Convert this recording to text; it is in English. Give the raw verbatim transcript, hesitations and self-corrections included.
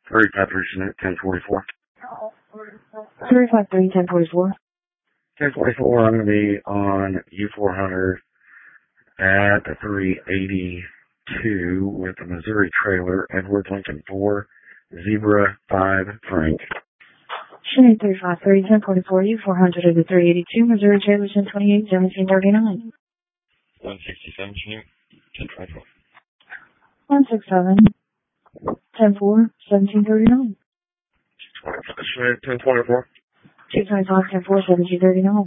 three five three, ten forty-four. three five three, ten forty-four. ten forty-four, I'm going to be on U four hundred at the three eighty-two with the Missouri trailer, Edward Lincoln four, Zebra five, Frank. Chinook three five three, ten forty-four, U four hundred at the three eighty-two, Missouri trailer, ten twenty-eight, seventeen thirty-nine. one sixty-seven, Chinook, ten twenty-four. one sixty-seven, ten four, seventeen thirty-nine. ten twenty-four. two twenty-five, ten four, seventeen thirty-nine.